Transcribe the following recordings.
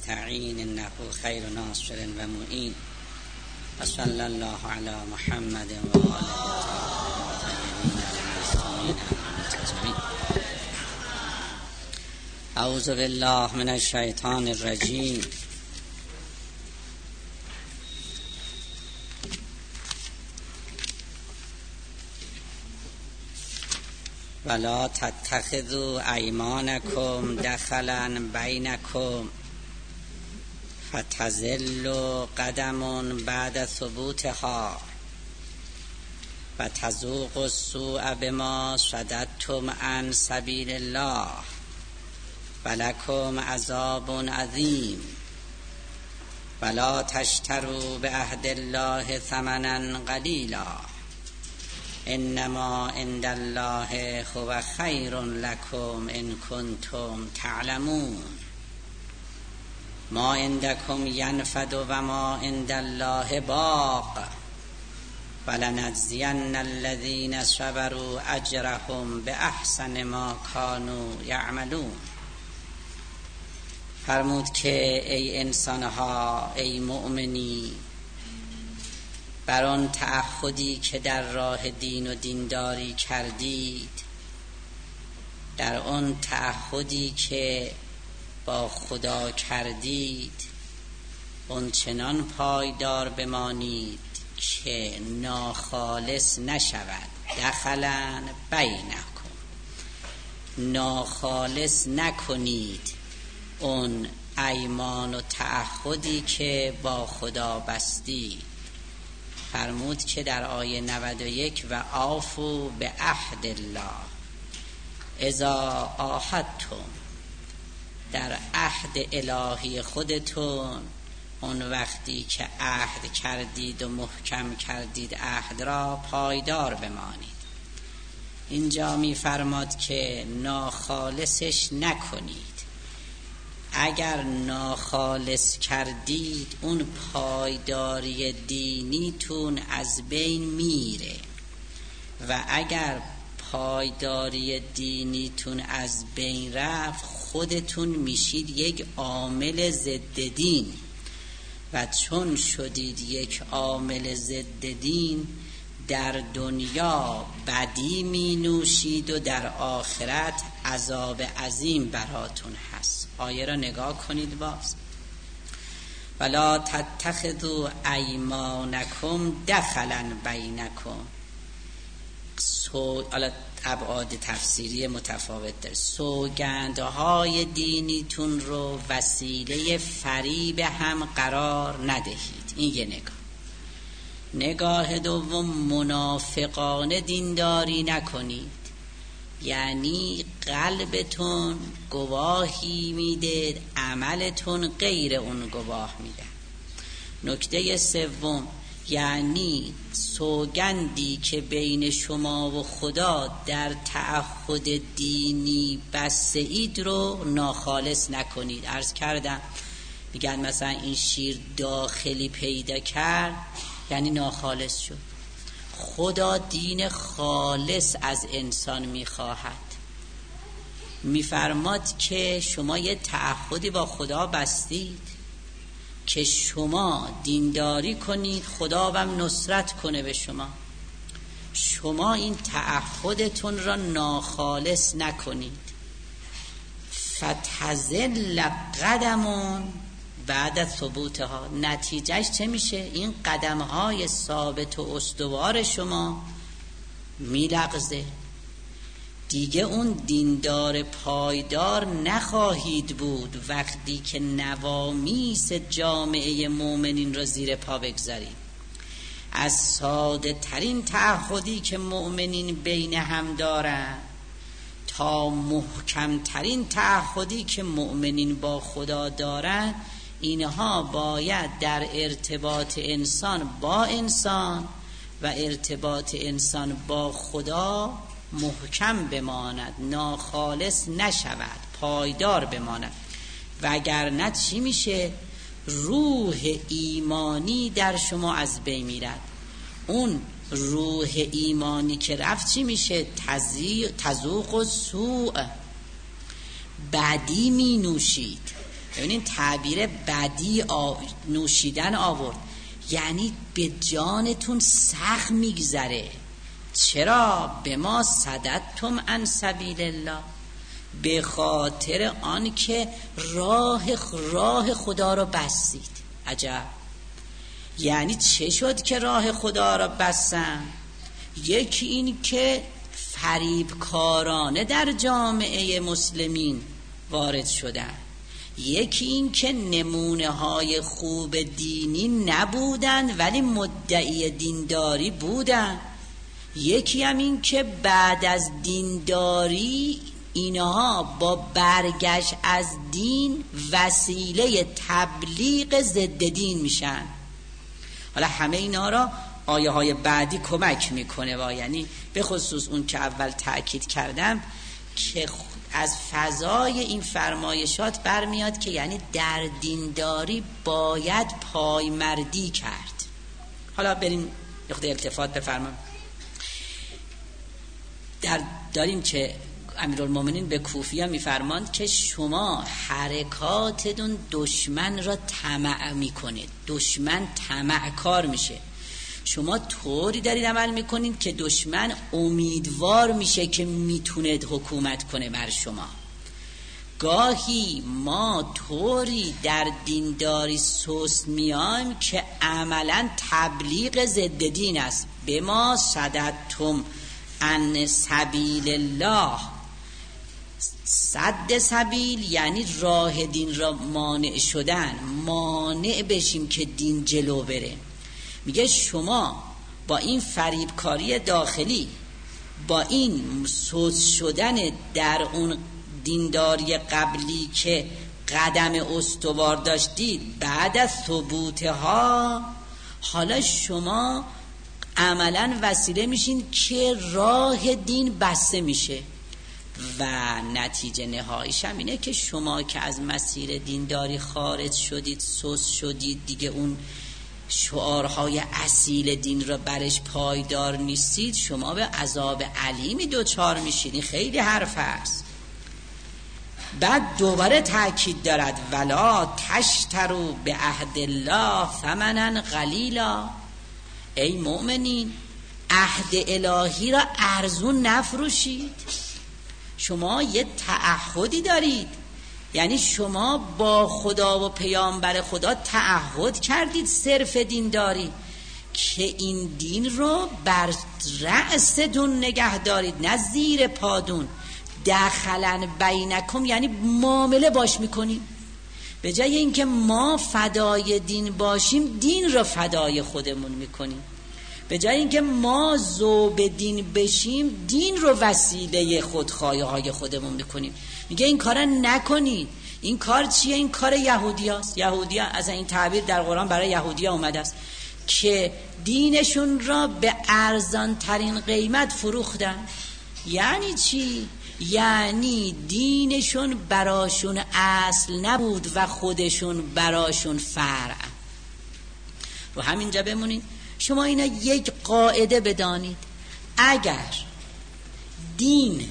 نستعین انه خیر ناصر و معین و صلی الله علی محمد و آله الطاهرین المعصومین. اعوذ بالله من الشیطان الرجیم. ولا تتخذوا ایمانکم دخلا بینکم فتزل قدم بعد ثبوتها و تذوقوا السوء بما صددتم عن سبیل الله ولکم عذاب عظیم. ولا تشتروا بعهد الله ثمنا قلیلا انما عند الله هو خیر لکم ان کنتم تعلمون. ما عندکم ینفد و ما عند الله باق ولنجزین الذین صبروا اجرهم باحسن ما کانوا یعملون. فرمود که ای انسانها، ای مؤمنی، بر آن تعهدی که در راه دین و دینداری کردید، در آن تعهدی که با خدا کردید، اون چنان پایدار بمانید که ناخالص نشود. دخلن بینکم، ناخالص نکنید اون ایمان و تعهدی که با خدا بستید. فرمود که در آیه 91 و آفو به عهد الله اذا عاهدتم، در عهد الهی خودتون اون وقتی که عهد کردید و محکم کردید عهد را، پایدار بمانید. اینجا می فرماد که ناخالصش نکنید. اگر ناخالص کردید اون پایداری دینیتون از بین میره و اگر پایداری دینیتون از بین رفت، خودتون میشید یک عامل ضد دین و چون شدید یک عامل ضد دین، در دنیا بدی می نوشید و در آخرت عذاب عظیم براتون هست. آیه را نگاه کنید باز. ولا تتخذوا ایمانکم دخلا بینکم. حالا ابعاد تفسیری متفاوت داره. سوگندهای دینیتون رو وسیله فریب هم قرار ندهید. این یه نگاه دوم، منافقانه دینداری نکنید. یعنی قلبتون گواهی میده، عملتون غیر اون گواه میده. نکته سوم، یعنی سوگندی که بین شما و خدا در تعهد دینی بسته‌اید رو ناخالص نکنید. عرض کردم میگن مثلا این شیر داخلی پیدا کرد یعنی ناخالص شد. خدا دین خالص از انسان میخواهد. میفرماد که شما یه تعهدی با خدا بستید که شما دینداری کنید، خدا هم نصرت کنه به شما. شما این تعهدتون را ناخالص نکنید. فتزل قدمون بعد ثبوتها. نتیجهش چه میشه؟ این قدمهای ثابت و استوار شما میلغزه. دیگه اون دیندار پایدار نخواهید بود وقتی که نوامیس جامعه مؤمنین را زیر پا بگذارید. از ساده ترین تعهدی که مؤمنین بین هم دارن تا محکم ترین تعهدی که مؤمنین با خدا دارن، اینها باید در ارتباط انسان با انسان و ارتباط انسان با خدا محکم بماند، ناخالص نشود، پایدار بماند. وگرنه چی میشه؟ روح ایمانی در شما از بین میرد. اون روح ایمانی که رفت چی میشه؟ تذوق و سوء، بدی می نوشید. ببینین تعبیر بدی نوشیدن آورد، یعنی به جانتون سخت میگذره. چرا؟ به ما صددتم عن سبیل الله، به خاطر آن که راه خدا رو بستید. عجب، یعنی چه شد که راه خدا رو بستن؟ یکی این که فریبکارانه در جامعه مسلمین وارد شدن، یکی این که نمونه های خوب دینی نبودن ولی مدعی دینداری بودن، یکی هم این که بعد از دینداری اینها با برگشت از دین وسیله تبلیغ ضد دین میشن. حالا همه اینا را آیه های بعدی کمک میکنه و یعنی به خصوص اون که اول تأکید کردم که از فضای این فرمایشات برمیاد که یعنی در دینداری باید پایمردی کرد. حالا بریم یه خود التفات بفرمایید. داریم که امیرالمومنین به کوفیان میفرماند که شما حرکاتتون دشمن را طمع میکنه، دشمن طمع کار میشه، شما طوری دارید عمل میکنید که دشمن امیدوار میشه که میتونه حکومت کنه بر شما. گاهی ما طوری در دینداری سست میایم که عملا تبلیغ ضد دین است. به ما صددتم عن سبیل الله، صد سبیل یعنی راه دین را مانع شدن، مانع بشیم که دین جلو بره. میگه شما با این فریبکاری داخلی، با این سوس شدن در اون دینداری قبلی که قدم استوار داشتید، بعد از ثبوتها حالا شما عملا وسیله میشین که راه دین بسته میشه و نتیجه نهاییش هم اینه که شما که از مسیر دینداری خارج شدید، سوس شدید، دیگه اون شعارهای اصیل دین را برش پایدار نیستید، شما به عذاب علیمی دوچار میشید. این خیلی حرف است. بعد دوباره تأکید دارد ولا تشتروا بعهد الله ثمنا قلیلا. ای مؤمنین، عهد الهی را ارزون نفروشید. شما یه تعهدی دارید، یعنی شما با خدا و پیامبر خدا تعهد کردید صرف دینداری که این دین رو بر رأستون نگه دارید، نه زیر پادون. دخلن بینکم یعنی معامله باش میکنیم. به جای اینکه ما فدای دین باشیم، دین رو فدای خودمون میکنیم. به جای اینکه ما ذوب دین بشیم، دین رو وسیله خودخواهی های خودمون میکنیم. میگه این کار نکنید. این کار چیه؟ این کار یهودی هست. یهودی ها، از این تعبیر در قرآن برای یهودی ها اومده است که دینشون را به ارزان ترین قیمت فروختن. یعنی چی؟ یعنی دینشون براشون اصل نبود و خودشون براشون فرع. رو همینجا بمونید. شما اینا یک قاعده بدانید، اگر دین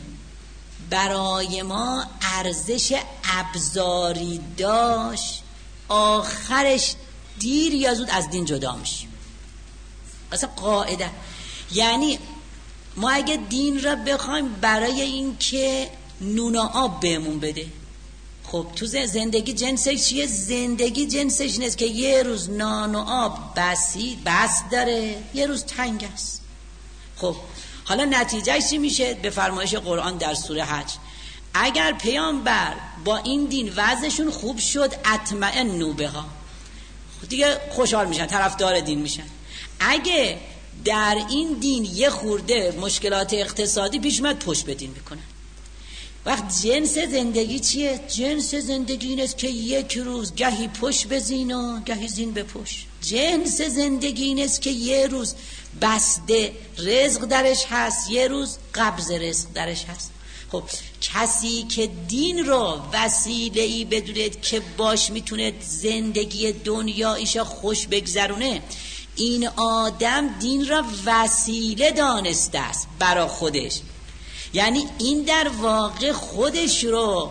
برای ما ارزش ابزاری داشت، آخرش دیر یا زود از دین جدا میشیم. اصلا قاعده. یعنی ما اگه دین را بخوایم برای این که نون و آب بهمون بده، خب تو زندگی جنسش چیه؟ زندگی جنسش نیست که یه روز نان و آب بس داره، یه روز تنگ است. خب حالا نتیجهش چی میشه؟ به فرمایش قرآن در سوره حج، اگر پیامبر با این دین وضعشون خوب شد، اطمئنوا بها، دیگه خوشحال میشن، طرفدار دین میشن. اگه در این دین یه خورده مشکلات اقتصادی پیش اومد، پشت به دین میکنن. وقت جنس زندگی چیه؟ جنس زندگی این است که یک روز گهی پشت بزین و گهی زین بپشت. جنس زندگی این است که یه روز بسته رزق درش هست، یه روز قبض رزق درش هست. خب کسی که دین رو وسیله‌ای بدونید که باش میتونه زندگی دنیاییشو خوش بگذرونه، این آدم دین را وسیله دانسته است برای خودش. یعنی این در واقع خودش رو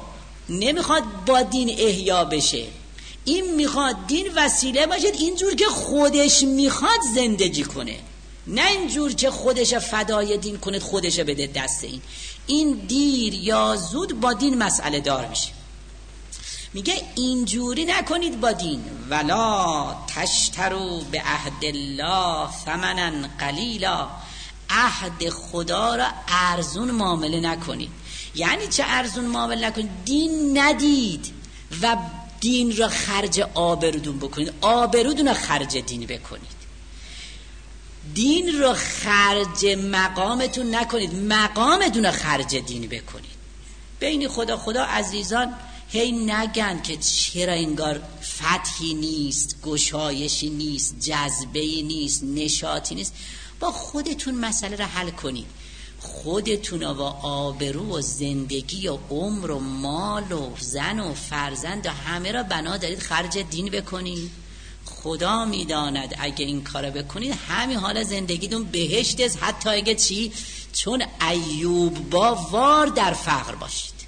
نمیخواد با دین احیا بشه، این میخواد دین وسیله باشه اینجور که خودش میخواد زندگی کنه، نه اینجور که خودش فدای دین کنه، خودش بده دست این دیر یا زود با دین مسئله دار میشه. میگه اینجوری نکنید با دین، ولا تشترو به عهد الله ثمنا قلیلا، عهد خدا را ارزون معامله نکنید. یعنی چه ارزون معامله نکنید؟ دین ندید و دین را خرج آبرودون بکنید، آبرودون را خرج دین بکنید. دین را خرج مقامتون نکنید، مقامتون را خرج دین بکنید. بین خدا عزیزان هی نگن که چرا انگار فتحی نیست، گشایشی نیست، جذبه‌ای نیست، نشاطی نیست. با خودتون مسئله را حل کنید. خودتون و آبرو و زندگی و عمر و مال و زن و فرزند و همه را بنا دارید خرج دین بکنید. خدا میداند اگه این کارو بکنید همین حال زندگیتون بهشت است، حتی اگه چی؟ چون ایوب با وار در فقر باشید.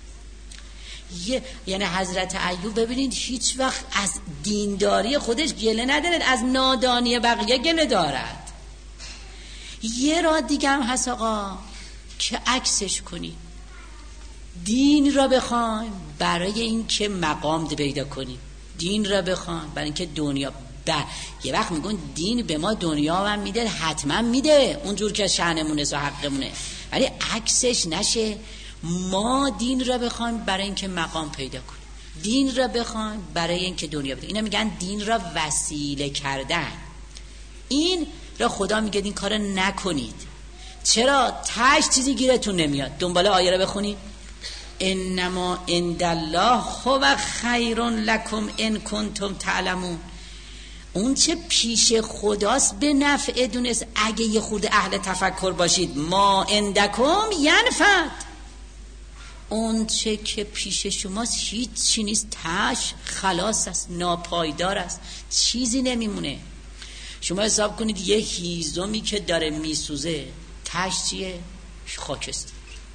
یعنی حضرت ایوب ببینید هیچ وقت از دینداری خودش گله ندارد، از نادانی بقیه گله دارد. یه راه دیگه هم هست آقا که عکسش کنید. دین را بخوایم برای این که مقام پیدا کنیم، دین را بخوایم برای این که دنیا یه وقت میگن دین به ما دنیا هم میده، حتما میده اونجور که شأنمونه و حقمونه، ولی عکسش نشه. ما دین را بخوایم برای این که مقام پیدا کنیم، دین را بخوایم برای این که دنیا بده. اینا میگن دین را وسیله کردن. این را خدا میگه این کار نکنید. چرا؟ تاش چیزی گیرتون نمیاد. دنبال آیه را بخونید. انما عند الله هو خیر لکم ان کنتم تعلمون. اون چه پیش خداست به نفع دونست اگه یه خورده اهل تفکر باشید. ما عندکم ینفد. اون چه که پیش شماست هیچ چی نیست، تاش خلاص است، ناپایدار است، چیزی نمیمونه. شما حساب کنید یه هیزمی که داره میسوزه تاش چیه؟ خاکستر.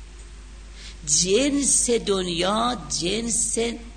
جنس دنیا جنس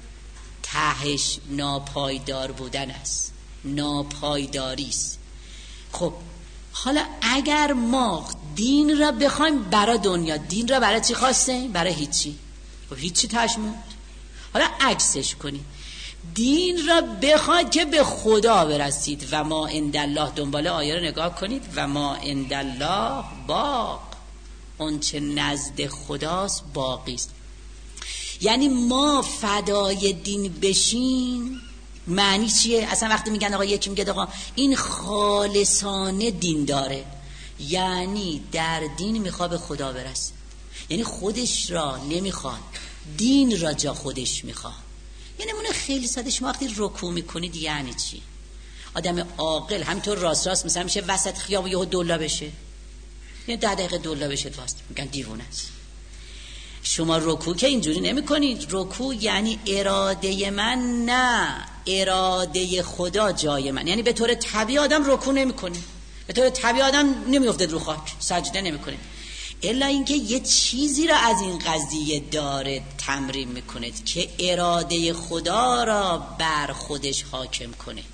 تهش ناپایدار بودن است، ناپایداری است. خب حالا اگر ما دین را بخوایم برای دنیا، دین را برای چی خواستیم؟ برای هیچی. خب هیچی تهش موند. حالا عکسش کنید. دین را بخواید که به خدا برسید. و ما عند الله، دنبال آیه رو نگاه کنید. و ما عند الله باق، اون چه نزد خداست باقی است. یعنی ما فدای دین بشین معنی چیه؟ اصلا وقتی میگن آقا، یکی میگه آقا این خالصانه دین داره، یعنی در دین میخواد به خدا برسه، یعنی خودش را نمیخواد، دین را جا خودش میخواد. یعنی نمونه خیلی ساده، شما وقتی رکوع میکنید یعنی چی؟ آدم عاقل همینطور راست راست مثلا میشه وسط خیابون یهو دولا بشه، یعنی 10 دقیقه دولا بشه واسه میگن دیوونه است. شما رکوع که اینجوری نمی کنید. رکوع یعنی اراده من نه اراده خدا جای من. یعنی به طور طبیعی آدم رکوع نمی کنه، به طور طبیعی آدم نمی افته رو خاک سجده نمی کنه، الا اینکه یه چیزی را از این قضیه داره تمرین میکنه که اراده خدا را بر خودش حاکم کنه.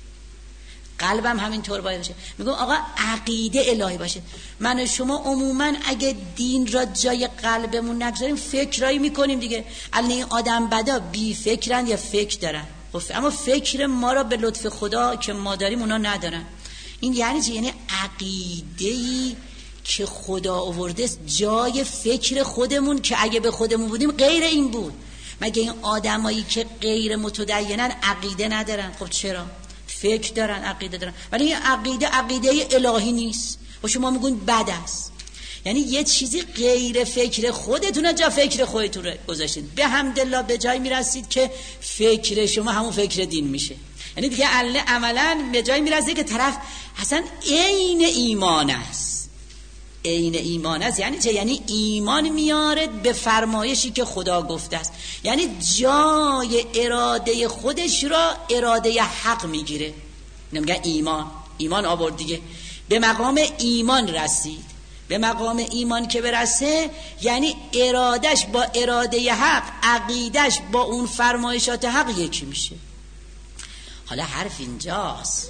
قلبم همینطور باید باشه. میگم آقا عقیده الهی باشه. من و شما عموما اگه دین را جای قلبمون نگذاریم فکرایی میکنیم دیگه. الان این آدم بدا بی فکرن یا فکر دارن، اما فکر ما را به لطف خدا که ما داریم اونا ندارن. این یعنی چی؟ یعنی عقیده‌ای که خدا آورده جای فکر خودمون که اگه به خودمون بودیم غیر این بود. مگه این آدمایی که غیر متدینن عقیده ندارن؟ خب چرا؟ فکر دارن، عقیده دارن، ولی این عقیده الهی نیست و شما میگون بد است. یعنی یه چیزی غیر فکر خودتونه جا فکر خودتون رو گذاشتید. به حمدالله به جای میرسید که فکر شما همون فکر دین میشه. یعنی دیگه عملا به جای میرسید که طرف اصلا عین ایمان است. عین ایمان است یعنی چه؟ یعنی ایمان میاره به فرمایشی که خدا گفته است. یعنی جای اراده خودش را اراده حق میگیره. نمیگه ایمان آورد دیگه، به مقام ایمان رسید، به مقام ایمان که برسه یعنی ارادش با اراده حق، عقیدش با اون فرمایشات حق یکی میشه. حالا حرف اینجاست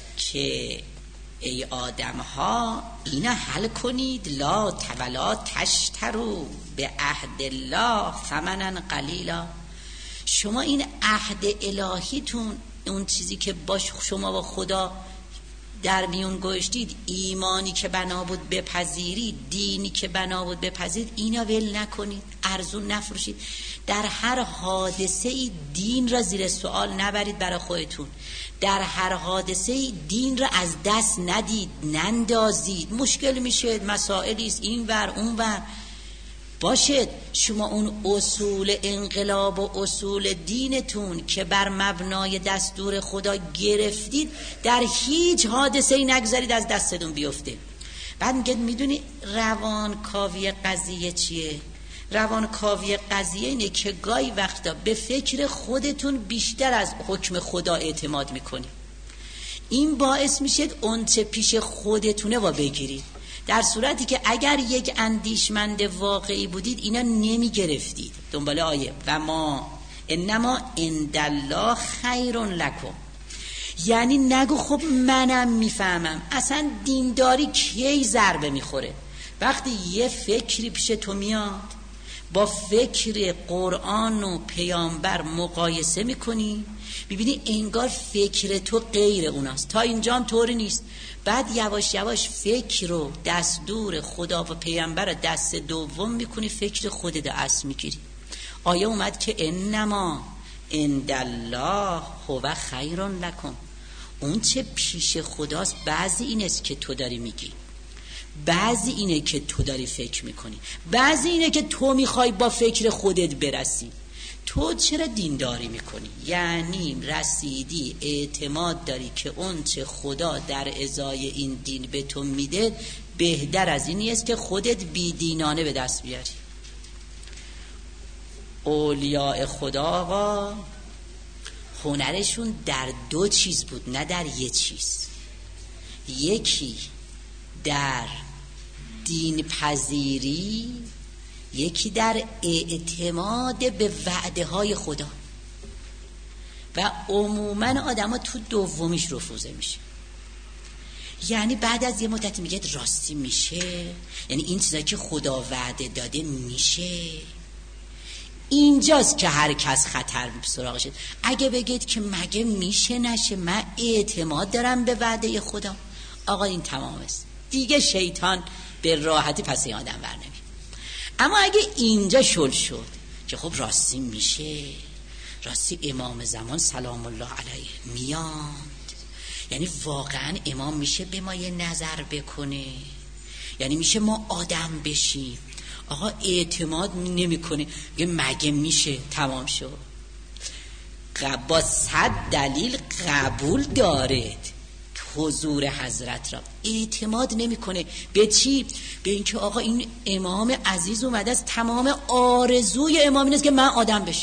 که ای آدم ها اینا حل کنید، لا تولا تشترو به عهد الله ثمنا قلیلا. شما این عهد الهیتون، اون چیزی که باش شما با خدا در میون گذاشتید، ایمانی که بنا بود بپذیرید، دینی که بنا بود بپذیرید، اینا ول نکنید، ارزون نفروشید. در هر حادثه دین را زیر سوال نبرید برای خودتون. در هر حادثه دین را از دست ندید، نندازید. مشکل میشه، مسائلی است این ور اون ور باشد. شما اون اصول انقلاب و اصول دینتون که بر مبنای دستور خدا گرفتید، در هیچ حادثه‌ای نگذارید از دستتون بیفته. بعد میگه میدونی روانکاوی قضیه چیه؟ روانکاوی قضیه اینه که گاهی وقتا به فکر خودتون بیشتر از حکم خدا اعتماد میکنید. این باعث میشه اون چه پیش خودتونه و بگیرید، در صورتی که اگر یک اندیشمند واقعی بودید اینا نمی گرفتید. دنبال آیه و ما انما عندالله خیر لکم، یعنی نگو خب منم میفهمم. اصلا دینداری کی ضربه میخوره؟ وقتی یه فکری پیش تو میاد با فکر قرآن و پیامبر مقایسه میکنی، ببینی انگار فکر تو غیر اوناست. تا اینجا هم طوری نیست. بعد یواش یواش فکر رو دستور خدا و پیامبر رو دست دوم میکنی، فکر خودت اصل میگیری. آیه اومد که انما عندالله هو خیر لکم. اون چه پیش خداست بعضی این است که تو داری میگی، بعضی اینه که تو داری فکر میکنی، بعضی اینه که تو میخوای با فکر خودت برسی. تو چرا دینداری میکنی؟ یعنی رسیدی اعتماد داری که اون چه خدا در ازای این دین به تو میده بهتر از اینی است که خودت بیدینانه به دست بیاری. اولیاء خدا آقا هنرشون در دو چیز بود، نه در یه چیز. یکی در دین پذیری، یکی در اعتماد به وعده های خدا. و عموما آدم ها تو دومیش رفوزه میشه. یعنی بعد از یه مدت میگه راستی میشه، یعنی این چیزایی که خدا وعده داده میشه. اینجاست که هر کس خطر سراغ شد. اگه بگید که مگه میشه نشه، من اعتماد دارم به وعده خدا، آقا این تمام است دیگه، شیطان به راحتی پس این آدم ور نمیاد. اما اگه اینجا شل شد که خب راستی میشه، راستی امام زمان سلام الله علیه میاد، یعنی واقعا امام میشه به ما یه نظر بکنه، یعنی میشه ما آدم بشیم. آقا اعتماد نمیکنه، مگه میشه، تمام شد. با 100 دلیل قبول دارد حضور حضرت را، اعتماد نمیکنه. به چی؟ به اینکه آقا این امام عزیز اومده است، تمام آرزوی امام این است که من آدم بشم.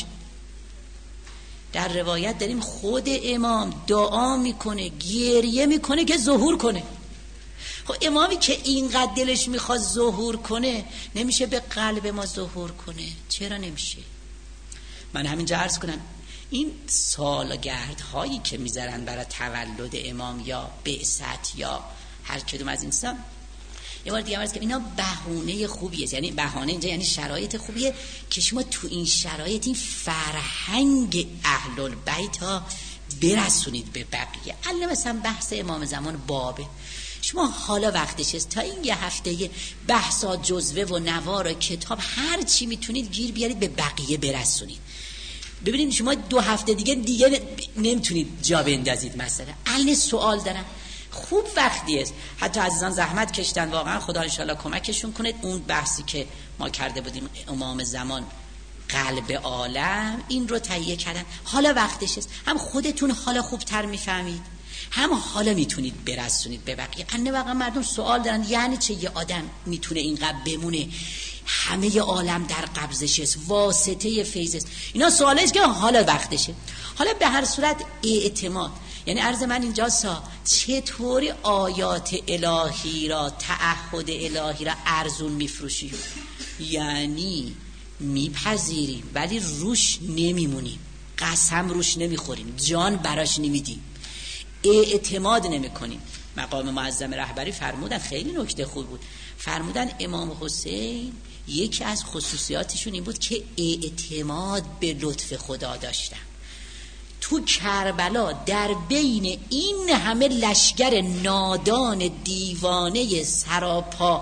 در روایت داریم خود امام دعا میکنه، گریه میکنه که ظهور کنه. خب امامی که اینقدر دلش میخواد ظهور کنه، نمیشه به قلب ما ظهور کنه؟ چرا نمیشه؟ من همینجا عرض کنم این سالگردهایی که میذارن برای تولد امام یا بعثت یا هر کدوم از اینسان، یه بار دیگه عرض کنم اینا بهونه خوبیه. یعنی بهانه اینجا یعنی شرایط خوبیه که شما تو این شرایط این فرهنگ اهل البیت ها برسونید به بقیه. الان مثلا بحث امام زمان بابه، شما حالا وقتش است تا این یه هفته بحثا جزوه و نوار و کتاب هر چی میتونید گیر بیارید به بقیه برسونید. ببینید شما 2 هفته دیگه نمیتونید جا بندازید. مثلا الان سوال دارم، خوب وقتی است، حتی عزیزان زحمت کشتن، واقعا خدا انشالله کمکشون کنه. اون بحثی که ما کرده بودیم امام زمان قلب عالم، این رو تهیه کردن. حالا وقتش است، هم خودتون حالا خوبتر میفهمید، هم حالا میتونید برسونید به بقیه. انه واقعا مردم سوال دارن یعنی چه یه آدم میتونه اینقدر بمونه، همه عالم در قبضش است، واسطه فیض است. اینا سواله است که حالا وقتشه. حالا به هر صورت اعتماد، یعنی عرض من اینجاستا چطوری آیات الهی را، تعهد الهی را ارزون میفروشیم؟ یعنی میپذیریم ولی روش نمیمونیم، قسم روش نمیخوریم، جان براش نمیدیم، اعتماد نمیکنیم. مقام معظم رهبری فرمودن، خیلی نکته خوب بود، فرمودن امام حسین یکی از خصوصیاتشون این بود که اعتماد به لطف خدا داشتن. تو کربلا در بین این همه لشکر نادان دیوانه سراپا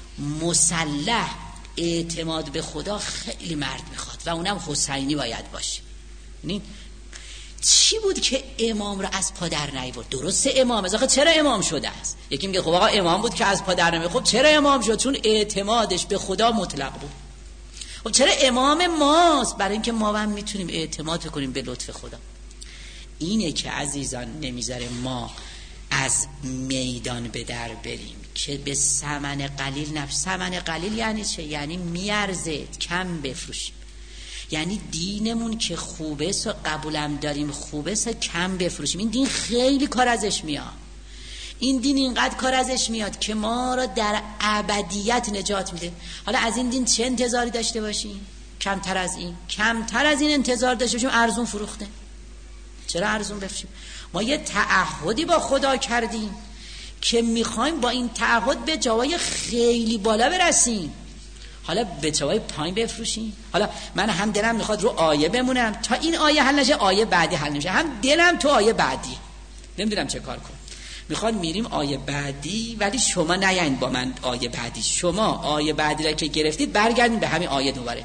مسلح، اعتماد به خدا خیلی مرد میخواد و اونم حسینی باید باشه. یعنی چی بود که امام رو از پا در نیورد؟ درسته امام از چرا امام شده است؟ یکی میگه خب آقا امام بود که از پا در نمی. خب چرا امام شد؟ چون اعتمادش به خدا مطلق بود. خب چرا امام ماست؟ برای اینکه ما هم میتونیم اعتماد کنیم به لطف خدا. اینه که عزیزان نمیذاره ما از میدان به در بریم که به ثمن قلیل نفس. ثمن قلیل یعنی چه؟ یعنی میارزه کم بفروشیم. یعنی دینمون که خوبه و قبولم داریم خوبه کم بفروشیم. این دین خیلی کار ازش میاد. این دین اینقدر کار ازش میاد که ما را در ابدیت نجات میده. حالا از این دین چه انتظاری داشته باشیم؟ کمتر از این انتظار داشته باشیم ارزون فروخته. چرا ارزون بفروشیم؟ ما یه تعهدی با خدا کردیم که میخوایم با این تعهد به جای خیلی بالا برسیم. حالا به جای پایین بفروشیم. حالا من هم دلم میخواد رو آیه بمونم تا این آیه حل نشه، آیه بعدی حل نشه، هم دلم تو آیه بعدی، نمیدونم چه کار کنم. میخواد میریم آیه بعدی ولی شما نیاین با من آیه بعدی. شما آیه بعدی را که گرفتید برگردین به همین آیه دوباره.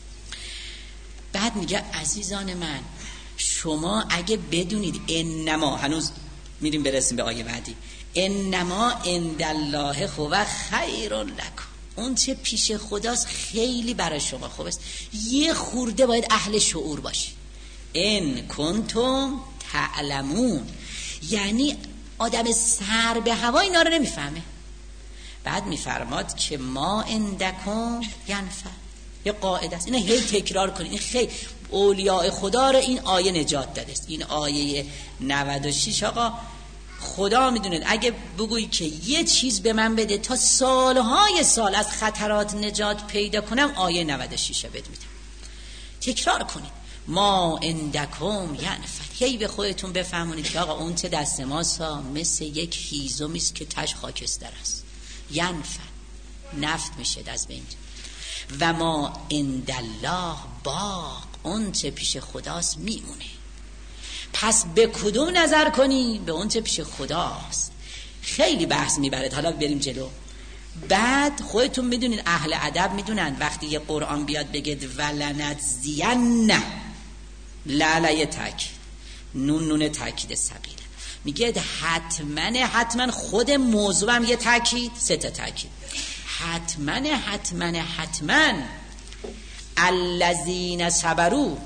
بعد میگه عزیزان من شما اگه بدونید انما، هنوز میریم برسیم به آیه بعدی، انما عند الله هو خیر لکم، اون چه پیش خداست خیلی برای شما خوب است. یه خورده باید اهل شعور باشی. ان کنتم تعلمون، یعنی آدم سر به هوا اینا رو نمیفهمه. بعد میفرماد که ما عندکم ینفع، یه قاعده است، اینو هی تکرار کنید. این خیلی اولیاء خدا رو این آیه نجات داده است. این آیه 96 آقا خدا میدونه اگه بگویی که یه چیز به من بده تا سالهای سال از خطرات نجات پیدا کنم، آیه 96 بد میدم. تکرار کنید ما عندکم ینفع. هی به خودتون بفهمونید که آقا اون چه دست ماست مثل یک هیزمی است که تش خاکستر است. ینفع، نفت میشه از بین. و ما عند الله باق، اون چه پیش خداست میمونه. پس به کدوم نظر کنی؟ به اون چه پیش خداست. خیلی بحث میبرد، حالا بریم جلو. بعد خودتون میدونین، اهل ادب میدونن وقتی یه قرآن بیاد بگید ولنجزین، لعلیه تک نون تاکید ثقیله، میگه حتما خود موضوع هم یه تاکید، سه تا تاکید. حتما الذین صبروا،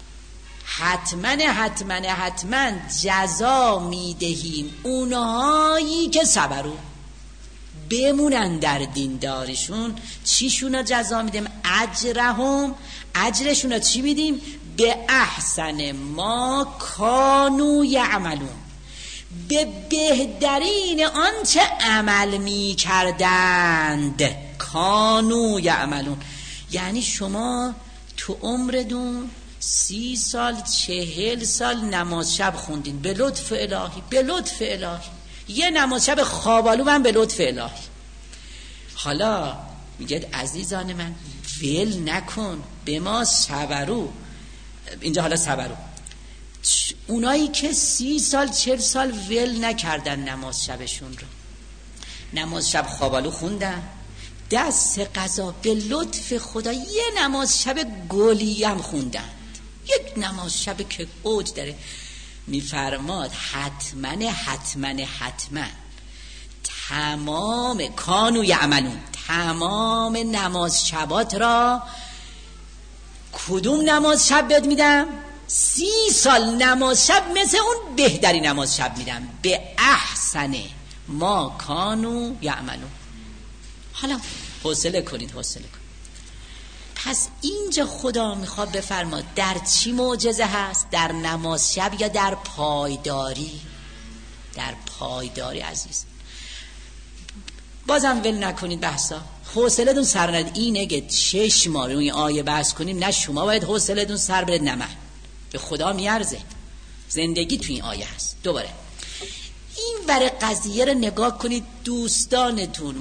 حتما جزا میدهیم اونهایی که صبروا، بمونن در دیندارشون. چیشون رو جزا میدیم؟ اجرشون رو چی میدیم؟ به احسن ما کانوا یعملون، به بهترین آنچه عمل میکردند. کانوا یعملون یعنی شما تو عمرتون 30 سال 40 سال نماز شب خوندین به لطف الهی، یه نماز شب خوابالو من به لطف الهی. حالا میگه عزیزان من ول نکن، به ما صبرو. اینجا حالا صبرو اونایی که 30 سال 40 سال ول نکردن نماز شبشون رو، نماز شب خوابالو خوندن، دست قضا به لطف خدا یه نماز شب گلی هم خوندن، یک نماز شب که اوج داره. میفرماد حتما تمام کانوا یعملون، تمام نماز شبات را، کدوم نماز شب بد میدم؟ 30 سال نماز شب مثل اون بهترین نماز شب میدم، به احسن ما کانوا یعملون. حالا حوصله کنید. پس اینجا خدا میخواد بفرماد در چی معجزه هست؟ در نماز شب یا در پایداری؟ در پایداری عزیز. بازم ول نکنید بحثا، حوصله‌تون سر نره. این اگه 6 ماه روی آیه بحث کنیم، نه شما باید حوصله‌تون سر بره نه من، به خدا میارزه. زندگی تو این آیه هست. دوباره این ور قضیه رو نگاه کنید دوستانتون،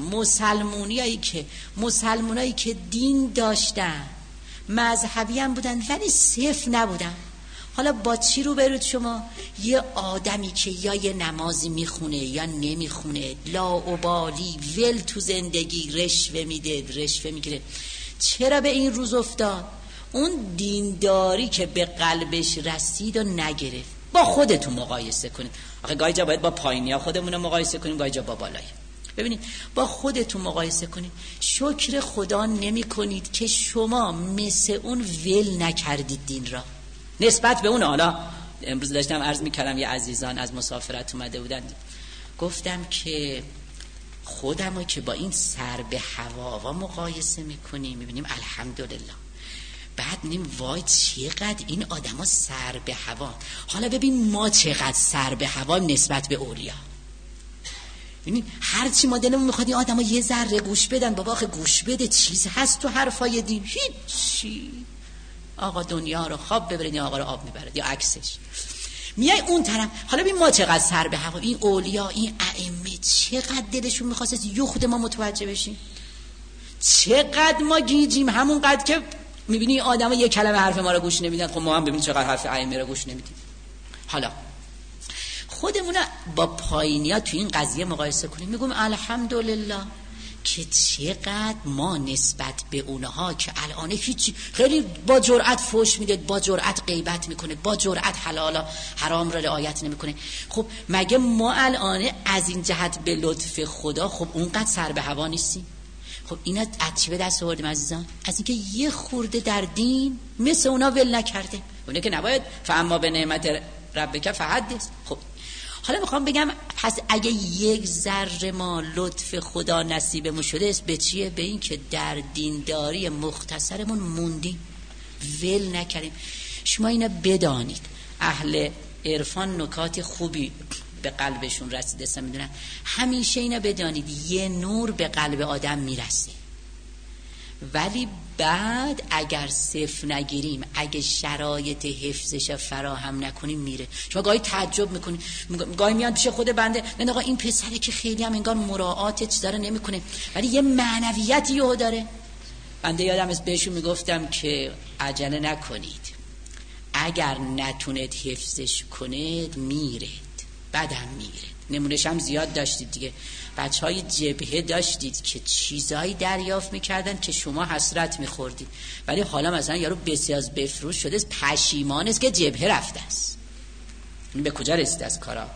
مسلمونایی که دین داشتن، مذهبی هم بودن ولی صفر نبودن. حالا با چی رو برید شما؟ یه آدمی که یا یه نمازی میخونه یا نمیخونه، لاابالی، ول تو زندگی، رشوه میده، رشوه میگیره. چرا به این روز افتاد؟ اون دینداری که به قلبش رسید و نگرفت. با خودتون مقایسه کنید. آخه گاهی جا باید با پایینیا خودمون رو مقایسه کنیم، گاهی جا با بالایی. ببینید با خودتون مقایسه کنید. شکر خدا نمی کنید که شما مثل اون ول نکردید دین را نسبت به اون. حالا امروز داشتم عرض میکردم، یه عزیزان از مسافرت اومده بودن، گفتم که خودمو که با این سر به هوا مقایسه میکنیم، میبینیم الحمدلله، بعد نیم وای چقدر این آدم ها سر به هوا. حالا ببین ما چقدر سر به هوا نسبت به اولیا. یعنی هرچی ما دلمون میخواد این آدم ها یه ذره گوش بدن، بابا آخه گوش بده، چیز هست تو حرفای دین؟ هیچی. آقا دنیا رو خواب ببرید یا آقا رو آب میبرد یا عکسش. میای اون طرف، حالا ببین ما چقدر سر به هوا. این اولیا، این ائمه چقدر دلشون میخواست یه خود ما متوجه بشیم، چقدر ما گیجیم، همون قدر که میبینی آدم ها یه کلمه حرف ما رو گوش نمیدن. خب ما هم ببین چقدر حرف ائمه رو گوش نمیدیم. حالا خودمون با پایینیا تو این قضیه مقایسه کنیم، میگم الحمدلله که چقدر ما نسبت به اونها که الان هیچی، خیلی با جرأت فوش میده، با جرأت غیبت میکنه، با جرأت حلال حرام را رعایت نمیکنه. خب مگه ما الان از این جهت به لطف خدا خب اونقدر سر به هوا نیستیم؟ خب اینا از چی به دست آوردیم عزیزان؟ از اینکه یه خورده در دین مثل اونا ول نکرده. اونه که نباید فاما به نعمت ربک فحدث. خب حالا میخوام بگم پس اگه یک ذره ما لطف خدا نصیبمون شده است به چیه؟ به این که در دینداری مختصرمون موندیم، ول نکردیم. شما اینا بدانید، اهل عرفان نکات خوبی به قلبشون رسیده است، میدونن. همیشه اینا بدانید یه نور به قلب آدم میرسه، ولی بعد اگر صفر نگیریم، اگه شرایط حفظش فراهم نکنیم میره. شما گاهی تعجب میکنید، گاهی میان پیش خود بنده، نه آقا این پسره که خیلی هم انگار مراعات چیزا رو نمیکنه ولی یه معنویتی یهو داره. بنده یادم است بهشون میگفتم که عجله نکنید، اگر نتونید حفظش کنید میره، بعدم میره. نمونهش هم زیاد داشتید دیگه. بچهای جبهه داشتید که چیزایی دریافت میکردن که شما حسرت میخوردید، ولی حالا مثلا یارو بسیار بفروش شده، پشیمان است که جبهه رفته است. این به کجا رسیده از کارا؟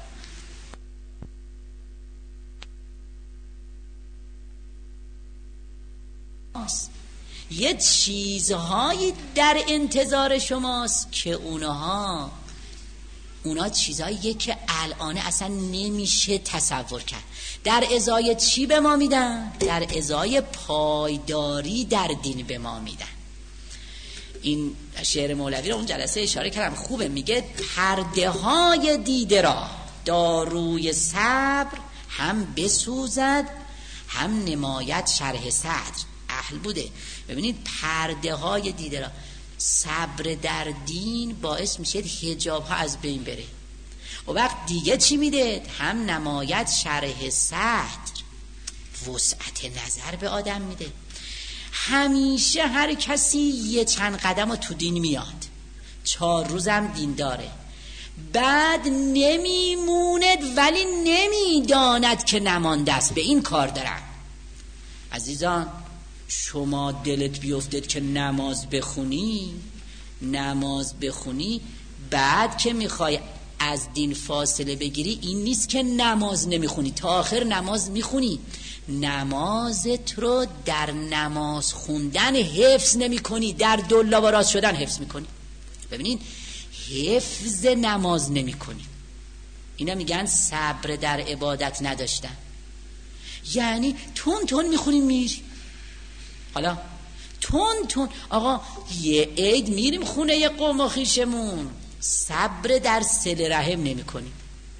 یه چیزهایی در انتظار شماست که اونا چیزاییه که الان اصلا نمیشه تصور کرد. در ازای چی به ما میدن؟ در ازای پایداری در دین به ما میدن. این شعر مولوی رو اون جلسه اشاره کردم، خوبه. میگه پرده های دیده را داروی صبر هم بسوزد هم نماید شرح صدر. اهل بوده. ببینید پرده های دیده را، صبر در دین باعث میشه حجاب ها از بین بره. و وقت دیگه چی میده؟ هم نماید شرح صدر، وسعت نظر به آدم میده. همیشه هر کسی یه چند قدم تو دین میاد، 4 روزم دین داره، بعد نمیموند ولی نمیداند که نمانده است. به این کار دارم عزیزان. شما دلت بیفتید که نماز بخونی، بعد که میخوای از دین فاصله بگیری، این نیست که نماز نمیخونی، تا آخر نماز میخونی، نمازت رو در نماز خوندن حفظ نمیکنی، در دلا و راست شدن حفظ میکنی. ببینید حفظ نماز نمیکنی، اینا میگن صبر در عبادت نداشتن. یعنی تون میخونی میری. حالا تون آقا یه عید میریم خونه یه قوم و خویشمون، صبر در صله رحم نمی کنیم.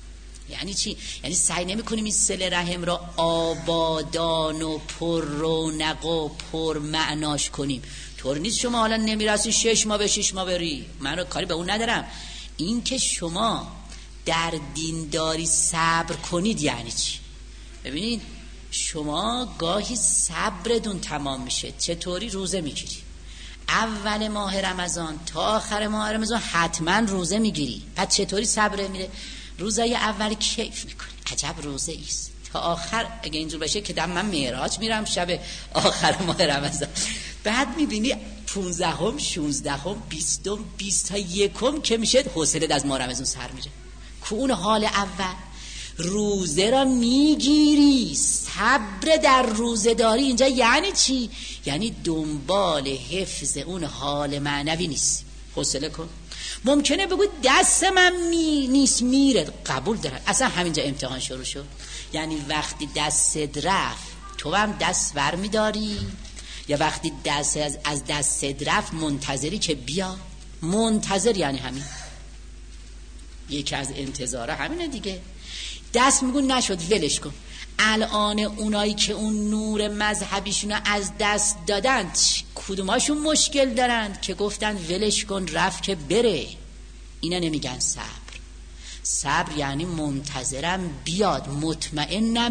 یعنی چی؟ یعنی سعی نمی کنیم این صله رحم را آبادان و پر رونق و پر معناش کنیم. طور نیست شما حالا نمیرسی 6 ماه به 6 ماه بری، من کاری به اون ندارم. این که شما در دینداری صبر کنید یعنی چی؟ ببینید شما گاهی صبرتون تمام میشه. چطوری؟ روزه میگیری اول ماه رمضان تا آخر ماه رمضان حتما روزه میگیری. پس چطوری صبر میره؟ روزای اول کیف میکنی، عجب روزه ایست، تا آخر اگه اینجور بشه که من معراج میرم شب آخر ماه رمضان. بعد میبینی 15ام 16ام 20م 20 تا یکم که میشه حوصله از ماه رمضان سر میره. که اون حال اول روزه را میگیری، صبر در روزه داری. اینجا یعنی چی؟ یعنی دنبال حفظ اون حال معنوی نیست. حوصله کن. ممکنه بگو دست من نیست میره، قبول دارم، اصلا همینجا امتحان شروع شد. یعنی وقتی دستت رفت تو هم دست ور میداری، یا وقتی دست از دستت رفت منتظری که بیا؟ منتظر یعنی همین، یکی از انتظاره همینه دیگه. دست میگون نشد ولش کن. الان اونایی که اون نور مذهبیشون از دست دادن کدوماشون مشکل دارن که گفتن ولش کن رفت که بره؟ اینا نمیگن صبر. صبر یعنی منتظرم بیاد، مطمئنم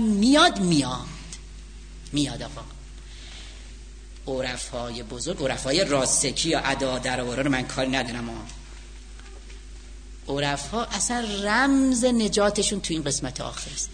میاد آقا. عرفای بزرگ، عرفای راستکی یا ادا در آورا رو من کاری ندارم، عرفا اصلا رمز نجاتشون تو این قسمت آخر است.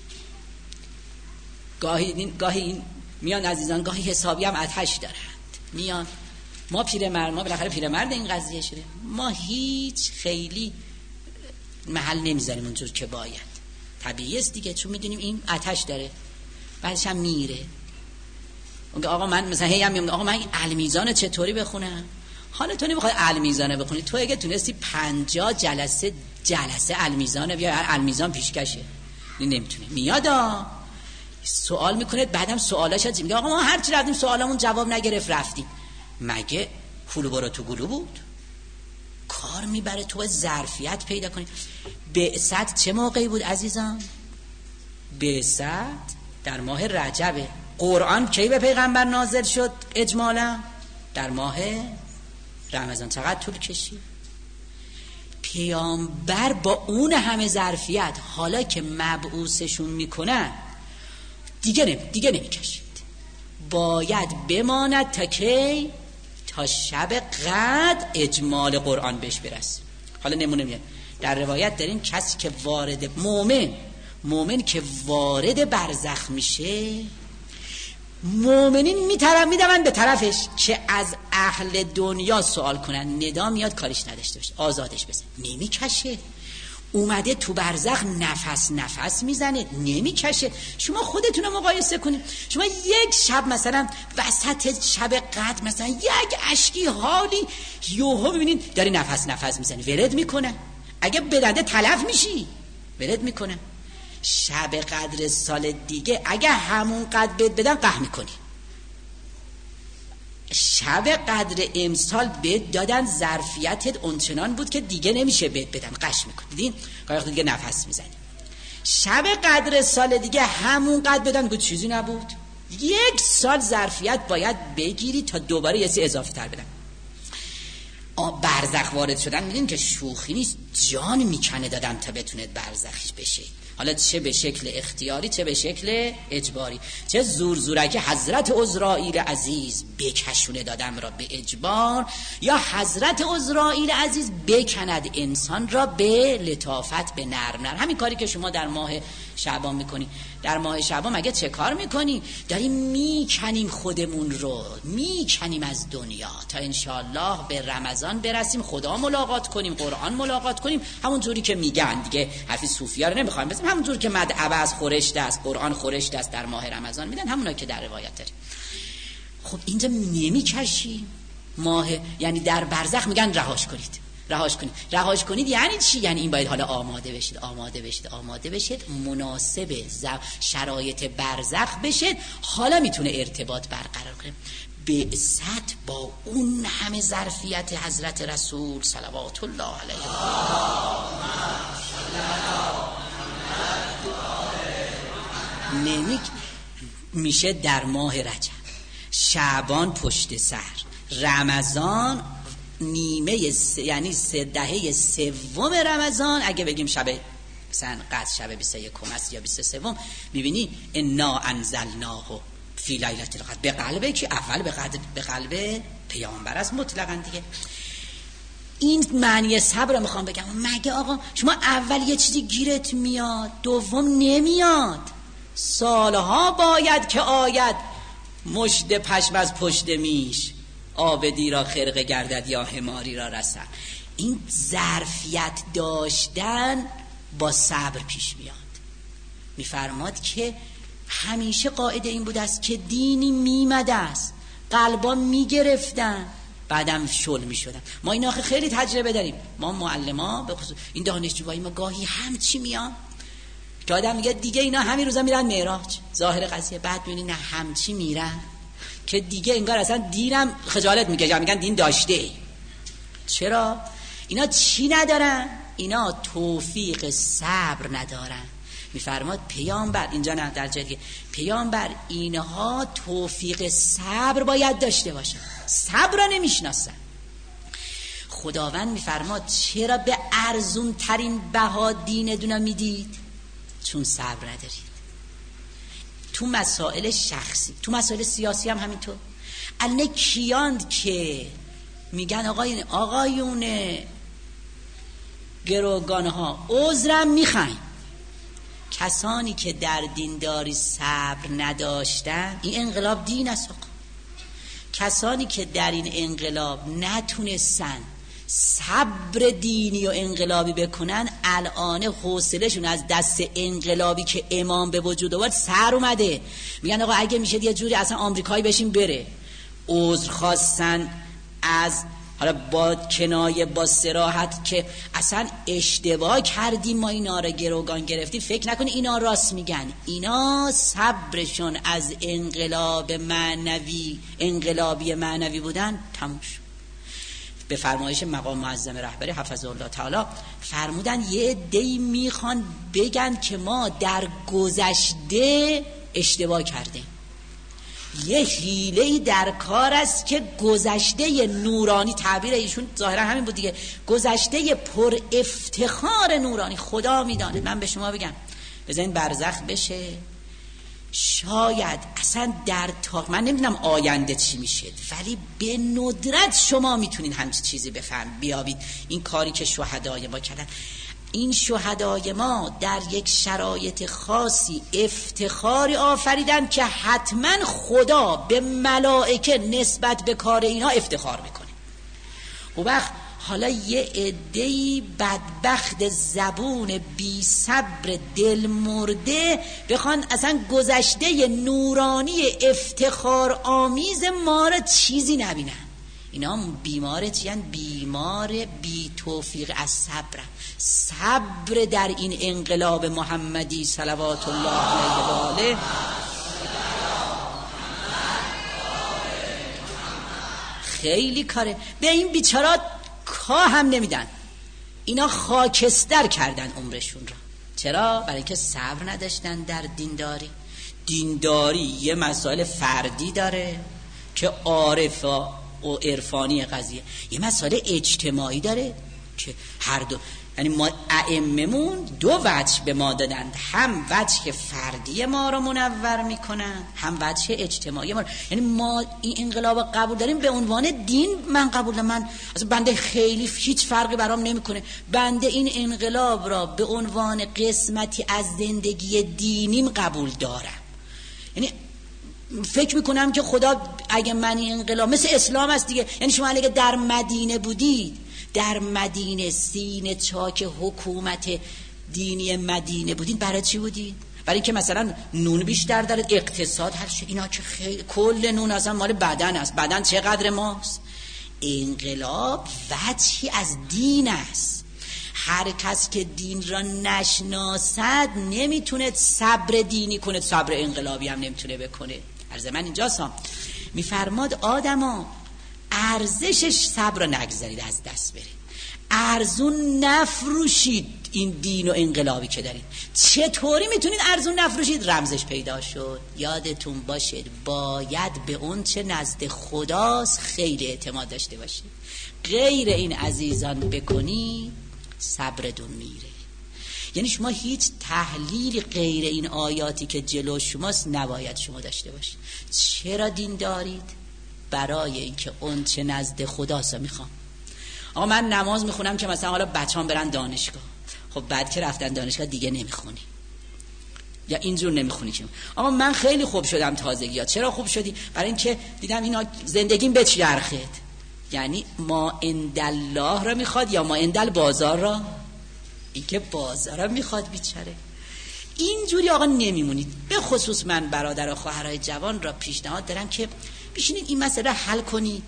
گاهی میان عزیزان، گاهی حسابی هم آتش دارند میان. ما بالاخره پیرمرد این قضیه شده، ما هیچ خیلی محل نمیذاریم اونجور که باید. طبیعی است دیگه، چون میدونیم این آتش داره، بعدش هم میره. اون آقا من مثلا هی هم میگم آقا من این المیزان چطوری بخونم؟ حالا تو نمیخوای المیزانه بخونی، تو اگه تونستی 50 جلسه المیزانه بیا، المیزان پیشکشه. نمیتونی، میادا سوال میکنه، بعدم سوالاش میگه آقا ما هر چی رفتیم سوالمون جواب نگرفت رفتیم. مگه کولو برو تو گلو بود؟ کار میبره تو ظرفیت پیدا کنی. بعثت چه موقعی بود عزیزان؟ بعثت در ماه رجبه. قرآن کی به پیغمبر نازل شد اجمالا؟ در ماه رمضان. چقدر طول کشید؟ پیامبر با اون همه ظرفیت حالا که مبعوثشون میکنن دیگه نمیکشید، باید بماند تا کی؟ تا شب قدر اجمال قرآن بهش برسه. حالا نمونه میاد در روایت داریم کسی که وارد مومن که وارد برزخ میشه، مومنین میدون به طرفش که از اهل دنیا سوال کنن، ندا میاد کاریش نداشته باشه، آزادش بزن، نمیکشه. اومده تو برزخ نفس میزنه، نمیکشه. شما خودتون رو مقایسه کنید. شما یک شب مثلا وسط شب قدر مثلا یک اشکی حالی یوهو ببینید داری نفس میزنی، ولد میکنه. اگه بدنده تلف میشی، ولد میکنه. شب قدر سال دیگه اگه همون قدر بدن قهر میکنی. شب قدر امسال بد دادن ظرفیتت اونچنان بود که دیگه نمیشه بدن، قش میکنی. دیدین قایق دیگه نفس میزنی. شب قدر سال دیگه همون قدر بدن بود، چیزی نبود. 1 سال ظرفیت باید بگیری تا دوباره یه سی اضافه تر بدن. برزخ وارد شدن میدین که شوخی نیست، جان میکنه دادن تا بتونه برزخش بشه. حالا چه به شکل اختیاری چه به شکل اجباری. چه زورکی حضرت عزرائیل عزیز بکشونه دادم را به اجبار، یا حضرت عزرائیل عزیز بکند انسان را به لطافت، به نرم. همین کاری که شما در ماه شعبان میکنی. در ماه شعبان مگه چه کار میکنی؟ داریم میکنیم خودمون رو، میکنیم از دنیا تا انشالله به رمضان برسیم، خدا ملاقات کنیم، قرآن ملاقات کنیم. همون جوری که میگن دیگه، حرفی صوفیا رو نمیخوایم بزنیم، همون جوری که مدعوه از خورشت است، قرآن خورشت است در ماه رمضان میدن، همونا که در روایت داریم. خب اینجا نمیکشی ماه، یعنی در برزخ میگن رهاش کنید یعنی چی؟ یعنی این باید حالا آماده بشید مناسب شرایط برزخ بشید، حالا میتونه ارتباط برقرار کنه. بعثت با اون همه ظرفیت حضرت رسول صلوات الله علیه و میشه در ماه رجب، شعبان پشت سر، رمضان نیمه یعنی دهه سوم رمضان، اگه بگیم شب مثلا قدر شب 21 است یا 23، میبینی انا انزلناه فی لیلة القدر، به قلبه که اول به قلب پیامبر است مطلقاً دیگه. این معنی صبر رو میخوام بگم. مگه آقا شما اول یه چیزی گیرت میاد دوم نمیاد؟ سالها باید که آید مشت پشم از پشت میش، آبدی را خرقه گردد یا حماری را رسد. این ظرفیت داشتن با صبر پیش میاد. میفرماد که همیشه قاعده این بوده است که دینی میمده است، قلبا میگرفتن بعدم شل میشدن. ما این آخه خیلی تجربه داریم، ما معلما به خصوص این دانشجوهای ما گاهی همچی میان که آدم میگه دیگه اینا همین روزا میرن معراج، ظاهر قضیه، بعد میبینی نه همچی میرن که دیگه انگار اصلا دینم خجالت میکشه، میگن دین داشته. چرا؟ اینا چی ندارن؟ اینا توفیق صبر ندارن. میفرماد پیامبر اینجا نه در جای دیگه، پیامبر اینها توفیق صبر باید داشته باشن، صبر را نمیشناسن. خداوند میفرماد چرا به ارزون ترین بها دینتون میدید؟ چون صبر ندارید. تو مسائل شخصی، تو مسائل سیاسی هم همینطور. الان کیاند که میگن آقایون گروگان ها عذرم میخوایم؟ کسانی که در دینداری صبر نداشتن. این انقلاب دین است آقا. کسانی که در این انقلاب نتونستن صبر دینی و انقلابی بکنن، الان حوصلهشون از دست انقلابی که امام به وجود آورد سر اومده. میگن آقا اگه میشه یه جوری اصلا آمریکایی بشیم بره. عذر خواستن از، حالا با کنایه با صراحت، که اصلا اشتباه کردیم ما اینا را گروگان گرفتیم. فکر نکنی اینا راست میگن، اینا صبرشون از انقلابی معنوی بودن تموم شد. به فرمایش مقام معظم رهبری حفظه الله تعالی فرمودن یه عده‌ای میخوان بگن که ما در گذشته اشتباه کردیم. یه حیله‌ای در کار است که گذشته نورانی، تعبیر ایشون ظاهرا همین بود دیگه، گذشته پر افتخار نورانی خدا میدانه. من به شما بگم بذارین برزخ بشه، شاید اصلا در من نمیدونم آینده چی میشه، ولی به ندرت شما میتونین همچین چیزی بیابید. این کاری که شهدای ما کردن، این شهدای ما در یک شرایط خاصی افتخاری آفریدن که حتما خدا به ملائکه نسبت به کار اینا افتخار میکنه. و وقت حالا یه عده‌ای بدبخت زبون بی صبر دل مرده بخوان اصلا گذشته نورانی افتخار آمیز ما را چیزی نبینن. اینا بیمار چیان؟ بیمار بی توفیق از صبر در این انقلاب محمدی صلوات الله علیه و آله. خیلی کاره. به این بیچارات کا هم نمیدن، اینا خاکستر کردن عمرشون را. چرا؟ برای اینکه صبر نداشتن در دینداری یه مسائل فردی داره که عارف و عرفانی قضیه، یه مسائل اجتماعی داره که هر دو، یعنی ما ائممون دو وجه به ما دادند، هم وجه فردی ما رو منور میکنن، هم وجه اجتماعی ما رو. یعنی ما این انقلاب قبول داریم به عنوان دین. من قبول دارم، من اصلا بنده خیلی هیچ فرقی برام نمیکنه، بنده این انقلاب را به عنوان قسمتی از زندگی دینیم قبول دارم. یعنی فکر میکنم که خدا اگه من این انقلاب مثل اسلام است دیگه، یعنی شما اگه در مدینه بودید، در مدینه سینه چاک حکومت دینی مدینه بودین، برای چی بودین؟ برای اینکه مثلا نون بیشتر داره، اقتصاد هر چی، اینا که خیلی کل نون اصلا مال بدن است، بدن چقدر ماست. انقلاب وجهی از دین است. هر کس که دین را نشناسد نمیتونه صبر دینی کنه، صبر انقلابی هم نمیتونه بکنه. عرض من اینجاست، میفرماد آدما ارزشش صبر را نگذارید از دست برید، ارزون نفروشید این دین و انقلابی که دارید چطوری میتونید ارزون نفروشید؟ رمزش پیدا شد. یادتون باشه باید به اون چه نزد خداست خیلی اعتماد داشته باشید. غیر این عزیزان بکنید صبرتون میره. یعنی شما هیچ تحلیل غیر این آیاتی که جلو شماست نباید شما داشته باشید. چرا دین دارید؟ برای اینکه اون چه نزد خداست میخوام. آقا من نماز میخونم که مثلا حالا بچه‌ام برن دانشگاه. خب بعد که رفتن دانشگاه دیگه نمیخونی یا اینجور نمیخونی که آقا من خیلی خوب شدم تازگی. چرا خوب شدی؟ برای اینکه دیدم اینا زندگیم بچرخید. یعنی ما اندالله را میخواد یا ما اندال بازار را؟ این که بازار را میخواد بیچاره. اینجوری آقا نمیمونید. به خصوص من برادر و خواهرای جوان را پیشنهاد دارم که بشینید این مسئله حل کنید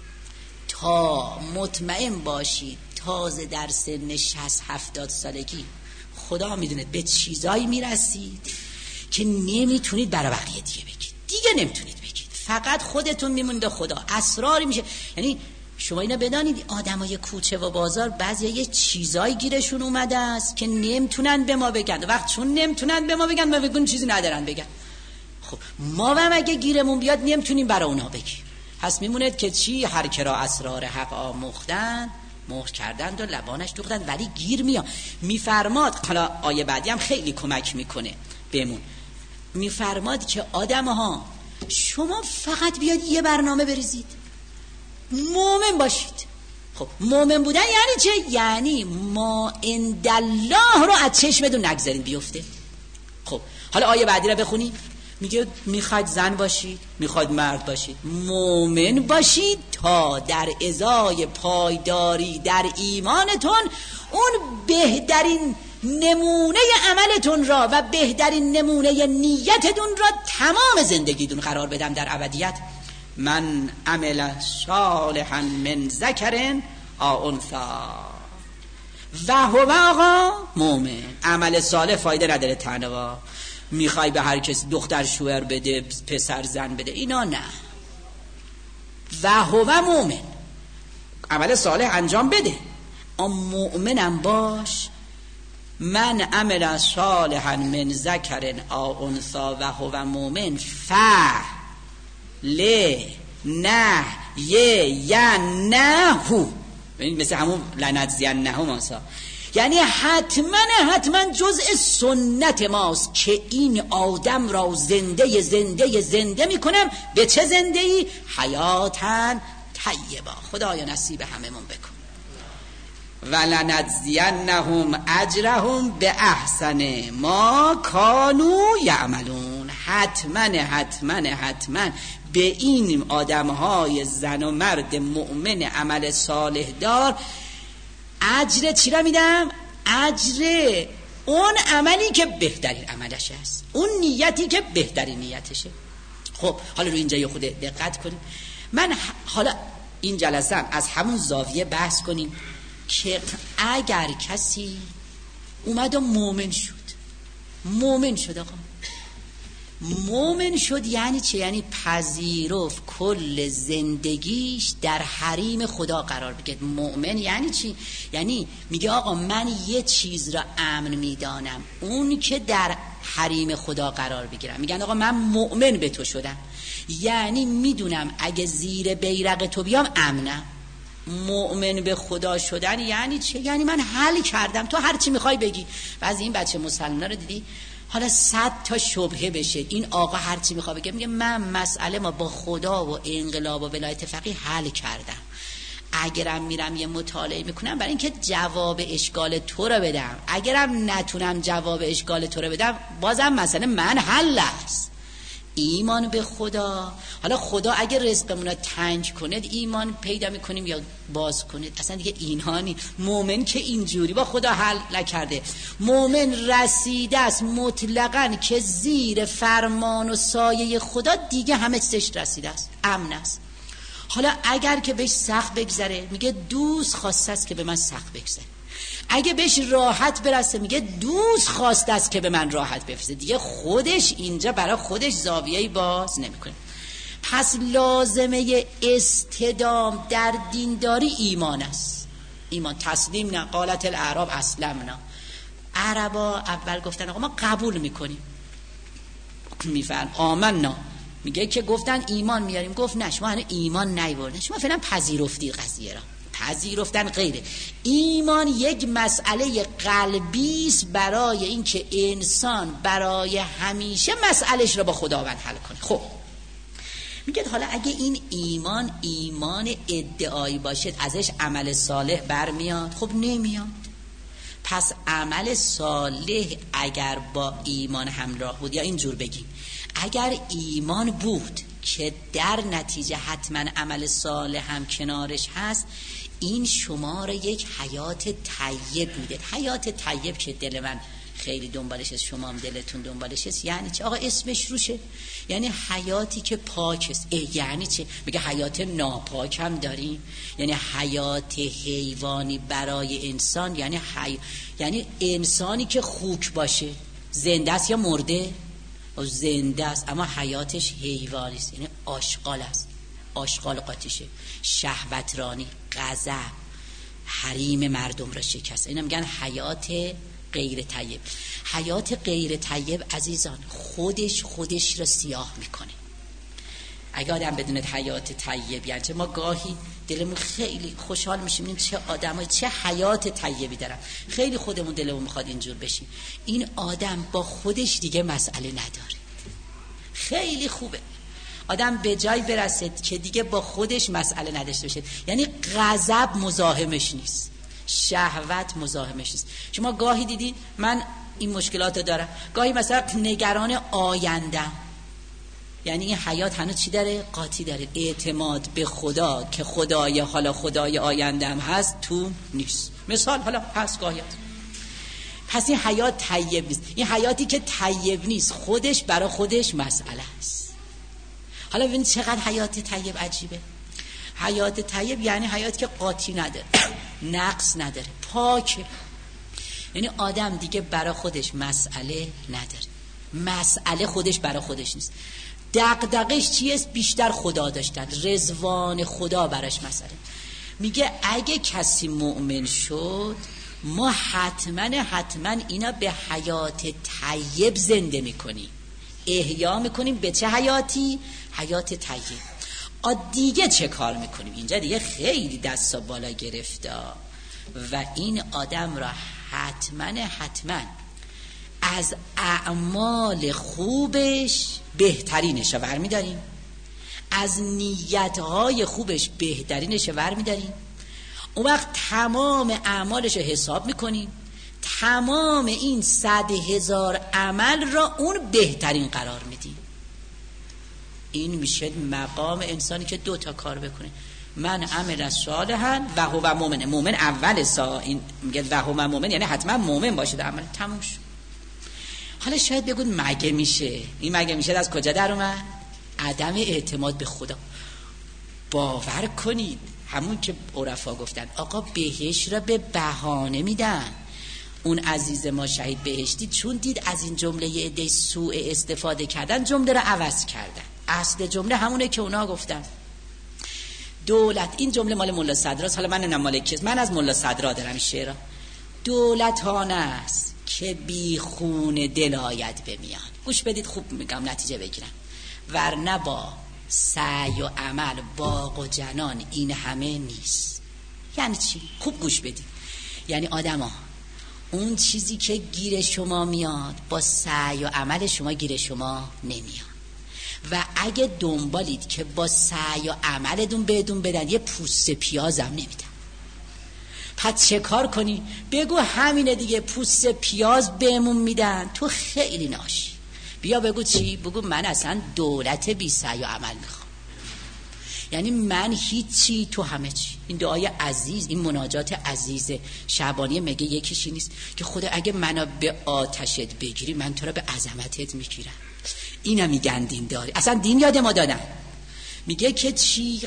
تا مطمئن باشید تازه در سن 60-70 سالگی خدا میدونه به چیزایی میرسید که نمیتونید برای بقیه دیگه بگید. دیگه نمیتونید بگید، فقط خودتون میمونید خدا. اسراری میشه. یعنی شما اینو بدانید آدمای کوچه و بازار بعضیا یه چیزایی گیرشون اومده است که نمیتونن به ما بگن. وقت چون نمیتونن به ما بگن ما بگون چیزی ندارن بگن. خب ما هم اگه گیرمون بیاد نمیتونیم برای اونا بگیم. پس میموند که چی؟ هر کرا اسرار حق آموختن مهر کردند و لبانش دوختند. ولی گیر میاد. میفرماد، حالا آیه بعدی هم خیلی کمک میکنه بهمون، میفرماد که آدم‌ها شما فقط بیاد یه برنامه بریزید، مومن باشید. خب مومن بودن یعنی چه؟ یعنی ما اندالله رو از چشمتون نگذارید بیفته. خب حالا آیه بعدی رو بخونید. میگه میخواید زن باشید، میخواید مرد باشید، مومن باشید تا در ازای پایداری در ایمانتون اون بهترین نمونه عملتون را و بهترین نمونه نیتتون را تمام زندگیتون قرار بدم در ابدیت. من عمل صالحا من ذکر او انثی و هو آقا مومن. عمل صالح فایده نداره تنها میخوای به هر کسی دختر شوهر بده، پسر زن بده، اینا نه. و هو مومن، عمل صالح انجام بده، مؤمنم باش. من عمل صالحا من ذکر او انثی و هو مومن نه ینهو، مثل همون لنجزینهم ماسا، یعنی حتما جزء سنت ماست که این آدم را زنده میکنم. به چه زنده‌ای؟ حیاتن طیبا. خدایا نصیب هممون بکن. ولنجزینهم اجرهم به احسن ما کانوا یعملون. حتما به این آدمهای زن و مرد مؤمن عمل صالح دار اجر چی را میدم؟ اجر اون عملی که بهترین عملش است، اون نیتی که بهترین نیتشه. خب حالا رو اینجا یه خود دقت کنیم. من حالا این جلسه از همون زاویه بحث کنیم که اگر کسی اومد و مؤمن شد آقا، مؤمن شد یعنی چه؟ یعنی پذیرفت کل زندگیش در حریم خدا قرار بگیره. مؤمن یعنی چی؟ یعنی میگه آقا من یه چیز را امن میدانم، اون که در حریم خدا قرار بگیرم. میگن آقا من مؤمن به تو شدم، یعنی میدونم اگه زیر بیرق تو بیام امنم. مؤمن به خدا شدن یعنی چه؟ یعنی من حل کردم، تو هر چی میخوای بگی. بعضی این بچه مسلمانا رو دیدی حالا 100 تا شبهه بشه، این آقا هر چی میخواد بگه میگه من مسئله ما با خدا و انقلاب و ولایت فقیه حل کردم. اگرم میرم یه مطالعه میکنم برای اینکه جواب اشکال تو رو بدم، اگرم نتونم جواب اشکال تو رو بدم بازم مسئله من حل است. ایمان به خدا، حالا خدا اگه رزقمون رو تنگ کنه ایمان پیدا میکنیم یا باز کنه، اصلا دیگه اینهانی. مومن که اینجوری با خدا حل نکرده، مومن رسیده است مطلقاً که زیر فرمان و سایه خدا دیگه همه چیزش رسیده است، امن است. حالا اگر که بهش سخت بگذره میگه دوست خواسته است که به من سخت بگذره، اگه بهش راحت برسه میگه دوست خواسته است که به من راحت بفرسته. دیگه خودش اینجا برای خودش زاویه‌ای باز نمیکنه. پس لازمه استدام در دینداری ایمان است. ایمان تسلیم نه، قالت الاعراب اسلمنا. عربا اول گفتن آقا ما قبول میکنیم، میفرم آمنا، میگه که گفتن ایمان میاریم، گفت نه شما هنوز ایمان نیاوردین، شما فعلا پذیرفتید قضیه را. پذیرفتن غیره. ایمان یک مسئله قلبی است برای اینکه انسان برای همیشه مسئلهش را با خداوند حل کنه. خب میگه حالا اگه این ایمان ادعایی باشد ازش عمل صالح برمیاد؟ خب نمیاد. پس عمل صالح اگر با ایمان همراه بود، یا اینجور بگیم اگر ایمان بود که در نتیجه حتما عمل صالح هم کنارش هست، این شما را یک حیات طیب میده. حیات طیب که دل من خیلی دنبالش است، شما هم دلتون دنبالش است. یعنی چه آقا؟ اسمش روشه، یعنی حیاتی که پاک است. یعنی چه؟ میگه حیات ناپاک هم داریم، یعنی حیات حیوانی برای انسان، یعنی انسانی که خوک باشه زنده است یا مرده؟ زنده است اما حیاتش حیوانی است، یعنی آشغال است، آشغال قاطیشه، شهوترانی، غضب، حریم مردم را شکست. اینا میگن حیات غیر طیب. حیات غیر طیب عزیزان خودش را سیاه میکنه. اگه آدم بدون حیات طیب، یعنی ما گاهی دلمون خیلی خوشحال میشیم ببینیم چه آدمای چه حیات طیبی دارن، خیلی خودمون دلمون میخواد اینجور بشیم. این آدم با خودش دیگه مسئله نداره. خیلی خوبه آدم به جای برسد که دیگه با خودش مسئله نداشته باشه، یعنی غضب مزاحمش نیست، شهوت مزاحمش نیست. شما گاهی دیدین من این مشکلات رو دارم، گاهی مثلا نگران آیندم، یعنی این حیات هنوز چی داره؟ قاطی داره. اعتماد به خدا که خدای آیندم هست تو نیست. مثال حالا هست گاهی، پس این حیات طیب نیست. این حیاتی که طیب نیست خودش برای خودش مسئله است. حالا ببینید چقدر حیات طیب عجیبه. حیات طیب یعنی حیاتی که قاطی نداره، نقص نداره، پاکه. یعنی آدم دیگه برای خودش مسئله نداره، مسئله خودش برای خودش نیست. دغدغش چیست؟ بیشتر خدا داشتن، رضوان خدا براش مسئله. میگه اگه کسی مؤمن شد ما حتما اینا به حیات طیب زنده میکنیم، احیا میکنیم. به چه حیاتی؟ حیات طیب. دیگه چه کار میکنیم؟ اینجا دیگه خیلی دستا بالا گرفته و این آدم را حتما از اعمال خوبش بهترینش رو برمیداریم، از نیتهای خوبش بهترینش رو برمیداریم. اون وقت تمام اعمالش رو حساب میکنیم، تمام این 100,000 عمل را اون بهترین قرار میدیم. این میشه مقام انسانی که 2 تا کار بکنه. من عمل صالحا و هو مؤمن. مؤمن اول این میگه و هو مؤمن، یعنی حتما مؤمن باشه در عمل. تموم شد. حالا شاید بگید مگه میشه؟ این مگه میشه از کجا در اومد؟ عدم اعتماد به خدا. باور کنید همون که عرفا گفتن آقا بهشت را به بهانه میدن. اون عزیز ما شهید بهشتی چون دید از این جمله یه عده سوء استفاده کردن، جمله را عوض کردن. اصل جمله همونه که اونا گفتن. دولت، این جمله مال ملا صدراست، حالا من نمیدونم مال کیست، من از ملا صدرا دارم شعرا. دولت آن است که بی خون دل آید به میان. گوش بدید خوب میگم نتیجه بگیرم. ورنه با سعی و عمل باغ و جنان این همه نیست. یعنی چی؟ خوب گوش بدید. یعنی آدما اون چیزی که گیر شما میاد با سعی و عمل شما گیر شما نمیاد. و اگه دنبالید که با سعی و عملتون بهتون بدن، یه پوست پیازم نمیدن. پس چه کار کنی؟ بگو همینه دیگه، پوست پیاز بهمون میدن، تو خیلی ناشی. بیا بگو چی؟ بگو من اصلا دولت بی سعی و عمل میخوام، یعنی من هیچی تو همه چی. این دعای عزیز، این مناجات عزیز شعبانی میگه یکیشی نیست که خدا اگه منو به آتشت بگیری من تو رو به عظمتت میگیرم. اینا میگن دین داری. اصلا دین یاد ما دادن. میگه که چی؟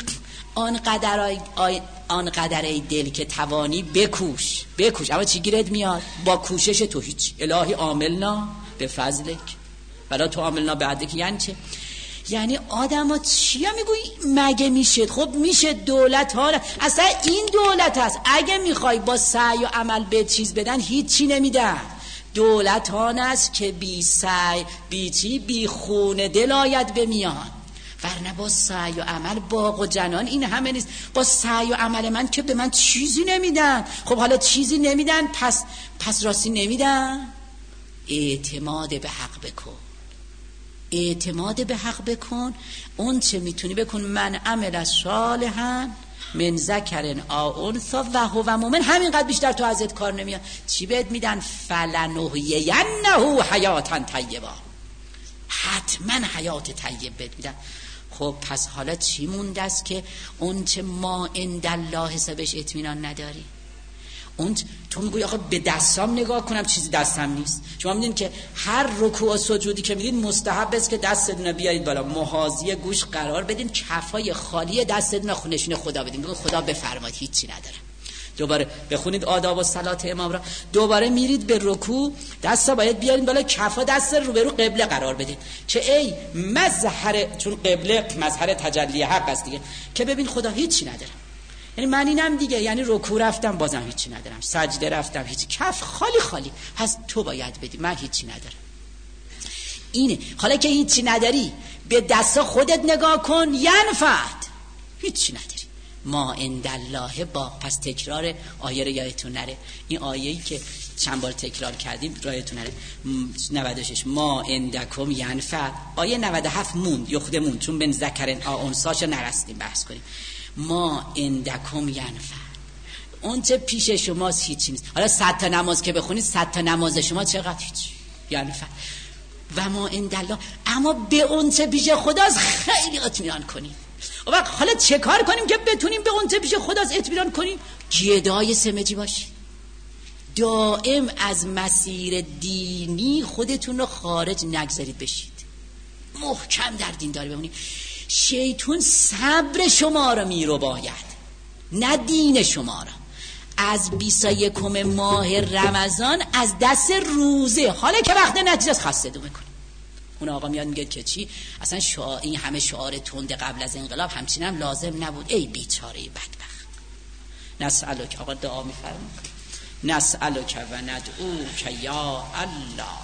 آنقدر ای دل که توانی بکوش. اما چی گیرت میاد؟ با کوشش تو هیچ. الهی عاملنا به فضلک ولا تو عاملنا بعدک. یعنی چه؟ یعنی آدم ها چیا میگوی مگه میشه؟ خب میشه. دولت ها اصلا این دولت هست اگه میخوای با سعی و عمل به چیز بدن هیچی نمیدن. دولت آن است که بی سعی بی خون دل آید به میان، ورنه با سعی و عمل باغ و جنان این همه نیست. با سعی و عمل من که به من چیزی نمیدن. خب حالا چیزی نمیدن، پس راستی نمیدن. اعتماد به حق بکن، اعتماد به حق بکن. اون چه میتونی بکن. من عمل صالحا من ذکر او انثی و هو مؤمن. همینقدر بیشتر تو ازت کار نمیاد. چی بهت میدن؟ فلنحیینه حیاتا طیبه، حتما حیات طیب بهت میدن. خب پس حالا چی مونده است که اون چه ما عند الله حسابش اطمینان نداری؟ اون تو میگوی آقا به دستام نگاه کنم، چیزی دستم نیست. شما میدونید که هر رکوع و سجودی که میدین مستحب است که دستتون بیارید بالا، محاذی گوش قرار بدین، کفای خالی دستتون خونشون خدا بدین، بگید خدا بفرمایید هیچی ندارم. دوباره بخونید آداب و صلات امام را. دوباره میرید به رکوع، دستا باید بیارین بالا، کفا دست رو به رو قبله قرار بدین که ای مظهر، چون قبله مظهر تجلی حق است دیگه، که ببین خدا هیچی ندارم. یعنی من اینم دیگه، یعنی رکوع رفتم بازم هیچی ندارم، سجده رفتم هیچی، کف خالی خالی، پس تو باید بدی، من هیچی ندارم. اینه. حالا که هیچی نداری به دست خودت نگاه کن، ینفعت، هیچی نداری. ما عند الله با. پس تکرار آیه رو یادتون نره، این آیه‌ای که چند بار تکرار کردیم یادتون نره. 96 ما عندکم ینفع. آیه 97 موند، یخده موند، چون بن ذکرن انثاشو نرسیدیم بحث کنیم. ما عندکم ینفع، اون چه پیش شماست هیچی نیست. حالا 100 تا نماز که بخونید، 100 تا نماز شما چقدر؟ هیچ. ینفع و ما عند الله، اما به اون چه پیش خداست خیلی اطمینان کنید. و وقت حالا چه کار کنیم که بتونیم به اون چه پیش خداست اطمینان کنیم؟ گدای سمجی باشید، دائم از مسیر دینی خودتون رو خارج نگذارید بشید، محکم در دین داری بمونید. شیطان صبر شما رو میرو باید، نه دین شما رو. از 21 ماه رمضان از دست روزه، حالا که وقت نتیجه است خسته دو میکنه. اون آقا میاد میگه که چی؟ اصلا این همه شعار تند قبل از انقلاب همچین هم لازم نبود. ای بیچاره بدبخت. نسألک، آقا دعا میفرمایید، نسألک و ندعوک یا الله،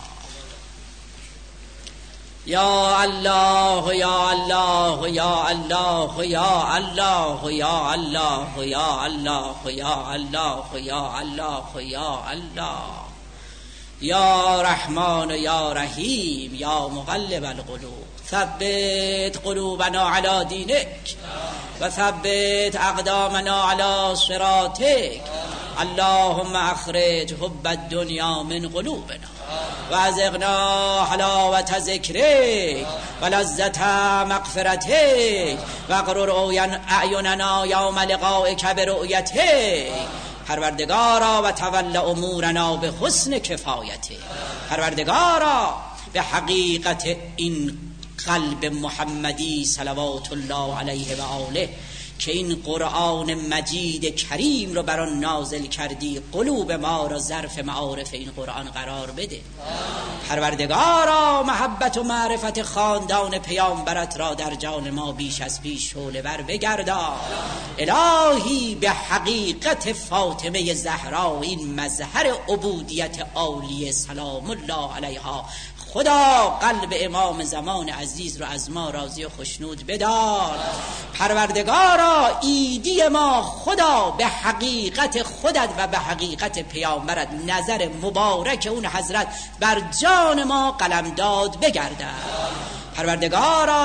یا الله یا الله یا الله یا الله یا الله یا الله یا الله یا الله یا الله، یا رحمان یا رحیم یا مقلب القلوب ثبت قلوبنا علی دینک و ثبت اقدامنا علی صراطک. اللهم اخرج حب الدنیا من قلوبنا و ازغنا حلاوت ذکرک و لذت مغفرتک و اقرر اعیننا یوم لقائک برؤیتک. پروردگارا و تول امورنا به حسن کفایته. پروردگارا به حقیقت این قلب محمدی صلوات الله علیه و آله که این قرآن مجید کریم رو بر آن نازل کردی، قلوب ما را ظرف معارف این قرآن قرار بده. پروردگارا محبت و معرفت خاندان پیامبرت را در جان ما بیش از پیش شعله ور بگردان. الهی به حقیقت فاطمه زهرا، این مظهر عبودیت عالیه سلام الله علیها، خدا قلب امام زمان عزیز رو از ما راضی و خشنود بدار. پروردگارا ایدی ما خدا به حقیقت خودت و به حقیقت پیامبرت، نظر مبارک اون حضرت بر جان ما قلمداد بگردد. پروردگارا